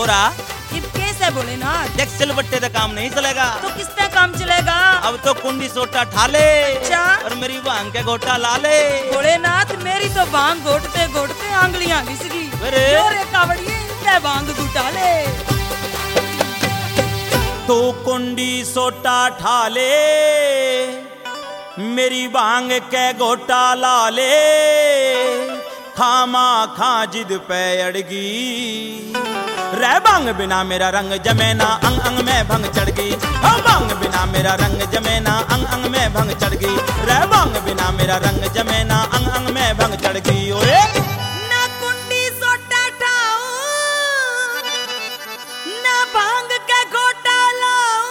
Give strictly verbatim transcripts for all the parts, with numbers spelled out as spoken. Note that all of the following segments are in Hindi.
गोरा कैसे बोले ना, देख सिलबट्टे का काम नहीं चलेगा तो किसका काम चलेगा? अब तो कुंडी सोटा ठाले अच्छा, और मेरी भांग के घोटा लाले। भोलेनाथ मेरी तो भांग घोटते घोटते आंगलियां घिस गई। अरे कावड़िए ले भांग घुटाले। तो कुंडी सोटा ठाले मेरी भांग के घोटा लाले, खामा खा जिद पे अड़गी रे भांग बिना मेरा रंग जमेना, अंग अंग में भंग चढ़ गई। भांग बिना मेरा रंग जमेना, अंग अंग में भंग चढ़ गई रे भांग बिना मेरा रंग जमेना, अंग अंग में भंग चढ़ गई। ओए ना कुंडी सोटा ठाओ ना भांग का घोटा लाओ,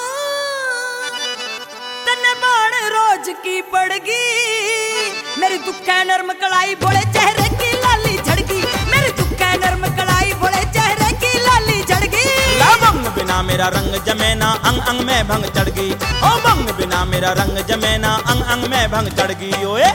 तने बाण रोज की पड़गी। मेरी दुखा नर्म कलाई बोले चेहरे की लाली झड़गी, मेरी दुखा नर्म कलाई बोले चेहरे की लाली झड़गी। भंग बिना मेरा रंग जमेना, अंग अंग में भंग चढ़ गई। ओ भंग बिना मेरा रंग जमेना, अंग अंग में भंग चढ़ गई। ओए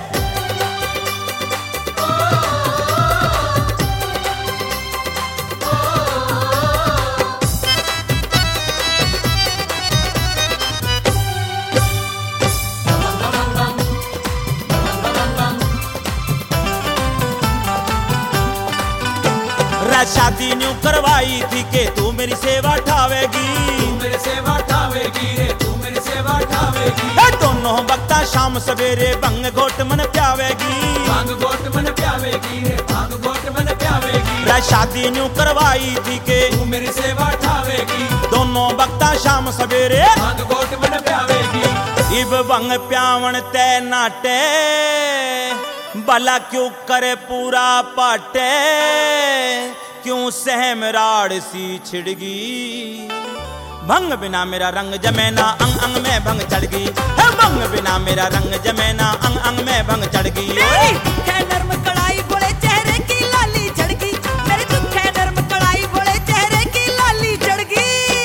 शादी न्यू करवाई थी के तू मेरी सेवा ठावेगी, तू मेरी सेवा ठावेगी रे, तू मेरी सेवा ठावेगी। दोनों वक्ता शाम सवेरे भंग घोट मन प्यावेगी, भांग घोट मन प्यावेगी रे, भांग घोट मन प्यावेगी। शादी न्यू करवाई थी के तू मेरी सेवा ठावेगी, दोनों वक्ता शाम सवेरे भांग घोट मन प्यावेगी। इब भंग प्यावण ते नाटे भला क्यों करे पूरा पाटे, क्यों सहम राड़ सी छिड़गी। भंग बिना मेरा रंग जमेना, अंग अंग में भंग चढ़ गई। भंग बिना मेरा रंग जमेना, अंग अंग में भंग चढ़ गई। नर्म कड़ाई बोले चेहरे की लाली झड़ गई, मेरी दुखे नर्म कड़ाई बोले चेहरे की लाली झड़ गई।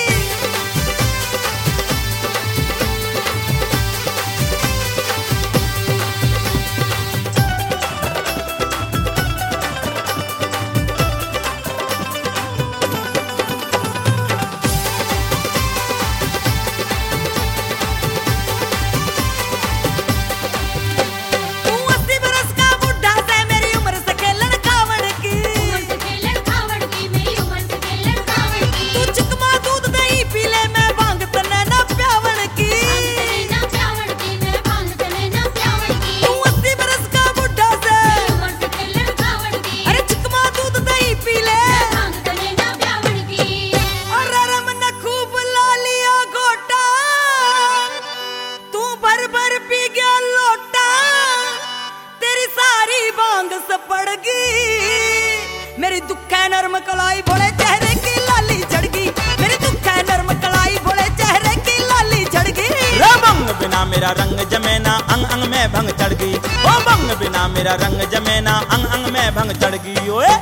मेरी दुखा नर्म कलाई बोले चेहरे की लाली झड़ गई, मेरी दुखा नर्म कलाई बोले चेहरे की लाली झड़ गई। भंग बिना मेरा रंग जमेना, अंग अंग में भंग चढ़ गई। ओ भंग बिना मेरा रंग जमेना, अंग अंग में भंग चढ़ गई। ओए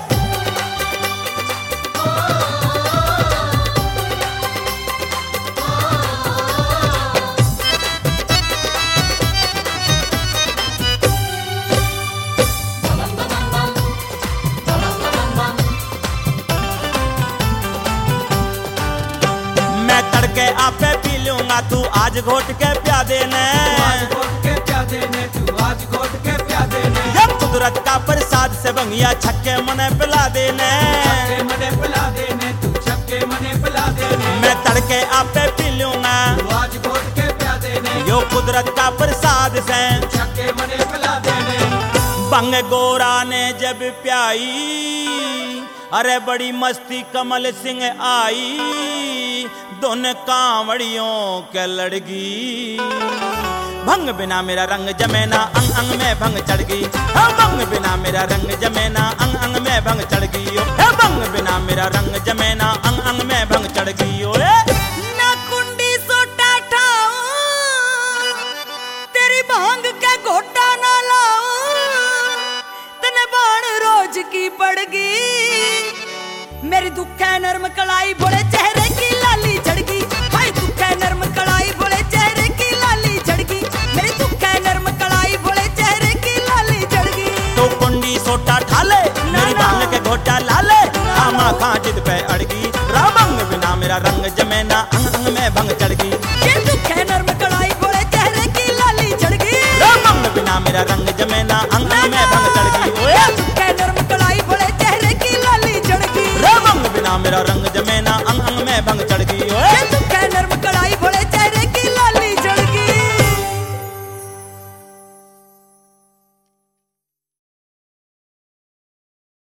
के आपे पी लूंगा, तू आज घोट के प्या देने, आज घोट के प्या देने, तू आज घोट के प्या देने। जब कुदरत का प्रसाद से बंगिया छक्के मने पिला देने, छक्के मने पिला देने, तू छक्के मने पिला देने। मैं तड़के आपे पी लूंगा, तू आज घोट के प्या देने, यो कुदरत का प्रसाद से छक्के मने पिला देने। भंग गोरा ने जब प्याई, अरे बड़ी मस्ती कमल सिंह आई, दोन कांवड़ियों के लड़गी। भंग बिना मेरा रंग जमेना, अंग अंग में भंग चढ़ गई। भंग बिना मेरा रंग जमेना, अंग अंग में भंग चढ़ गई। भंग बिना मेरा रंग जमेना, अंग अंग में भंग चढ़ गई। ओए ना कुंडी सोटा ठाओ, तेरी भांग का घोटा ना लाओ, तने बाण रोज की पड़गी। मेरी दुखा नर्म कलाई बोले चेहरे की लाली झड़ गई, हाय दुखा नर्म कलाई बोले चेहरे की लाली झड़ गई, मेरी दुखा नर्म कलाई बोले चेहरे की लाली झड़ गई। तो कुंडी सोटा ठाले, मेरी भांग के घोटा लाले, आमा खां जिद पे अड़गी। राम मेरा रंग जमे ना अंग अंग में भंग चढ़ गई। ये दुख है नर्म कलाई बोले चेहरे की लाली चढ़ गई। मंग बिना मेरा रंग जमे ना अंग अंग में भंग चढ़ गई। ओए दुख है नर्म कलाई बोले चेहरे की लाली चढ़ गई। मंग बिना मेरा रंग जमे ना अंग अंग में भंग चढ़ गई।